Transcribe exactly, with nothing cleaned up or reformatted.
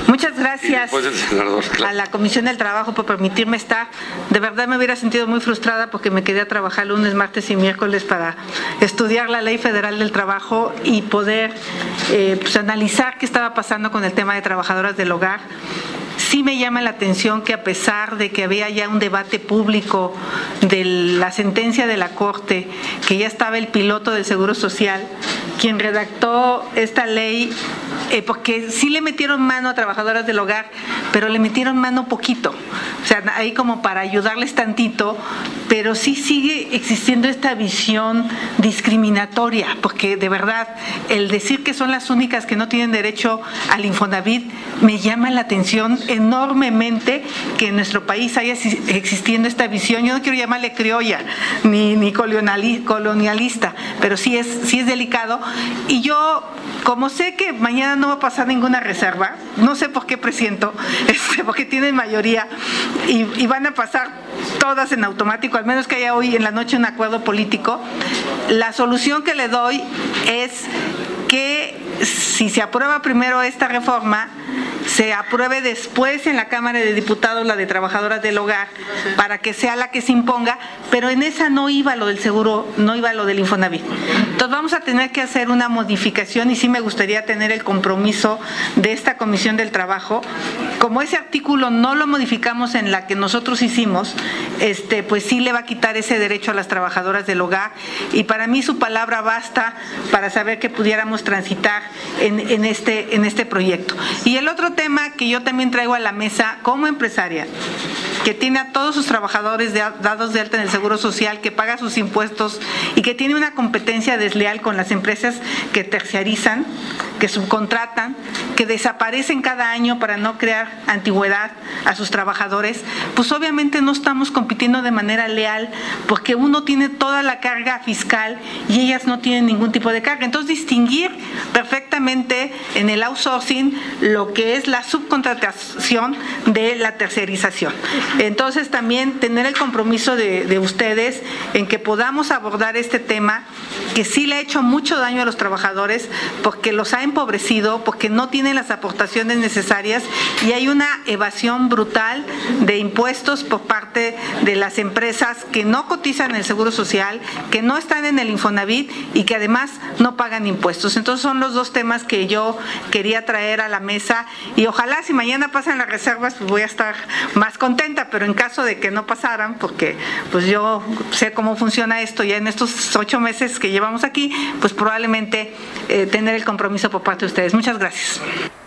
Muchas gracias senador, claro. a la Comisión del Trabajo por permitirme estar. De verdad me hubiera sentido muy frustrada porque me quedé a trabajar lunes, martes y miércoles para estudiar la Ley Federal del Trabajo y poder eh, pues, analizar qué estaba pasando con el tema de trabajadoras del hogar. Sí me llama la atención que a pesar de que había ya un debate público de la sentencia de la Corte, que ya estaba el piloto del Seguro Social, quien redactó esta ley, eh, porque sí le metieron mano a trabajadoras del hogar, pero le metieron mano poquito, o sea, ahí como para ayudarles tantito, pero sí sigue existiendo esta visión discriminatoria, porque de verdad, el decir que son las únicas que no tienen derecho al Infonavit, me llama la atención enormemente que en nuestro país haya existiendo esta visión. Yo no quiero llamarle criolla ni, ni colonialista, pero sí es, sí es delicado. Y yo, como sé que mañana no va a pasar ninguna reserva, no sé por qué presiento, este, porque tienen mayoría y, y van a pasar todas en automático, al menos que haya hoy en la noche un acuerdo político, la solución que le doy es que si se aprueba primero esta reforma, se apruebe después en la Cámara de Diputados la de trabajadoras del hogar, para que sea la que se imponga, pero en esa no iba lo del seguro, no iba lo del Infonavit. Entonces vamos a tener que hacer una modificación y sí me gustaría tener el compromiso de esta Comisión del Trabajo. Como ese artículo no lo modificamos en la que nosotros hicimos, este, pues sí le va a quitar ese derecho a las trabajadoras del hogar, y para mí su palabra basta para saber que pudiéramos transitar en, en, este, en este proyecto. Y el otro tema que yo también traigo a la mesa como empresaria, que tiene a todos sus trabajadores de, dados de alta en el Seguro Social, que paga sus impuestos y que tiene una competencia desleal con las empresas que terciarizan, que subcontratan, que desaparecen cada año para no crear antigüedad a sus trabajadores, pues obviamente no estamos compitiendo de manera leal, porque uno tiene toda la carga fiscal y ellas no tienen ningún tipo de carga. Entonces, distinguir perfectamente en el outsourcing lo que es la subcontratación de la tercerización. Entonces, también tener el compromiso de, de ustedes en que podamos abordar este tema, que sí le ha hecho mucho daño a los trabajadores, porque los ha empobrecido, porque no tienen las aportaciones necesarias y hay una evasión brutal de impuestos por parte de las empresas que no cotizan en el Seguro Social, que no están en el Infonavit y que además no pagan impuestos. Entonces, son los dos temas que yo quería traer a la mesa, y ojalá si mañana pasan las reservas, pues voy a estar más contenta, pero en caso de que no pasaran, porque pues yo sé cómo funciona esto ya en estos ocho meses que llevamos aquí, pues probablemente eh, tener el compromiso por parte de ustedes. Muchas gracias.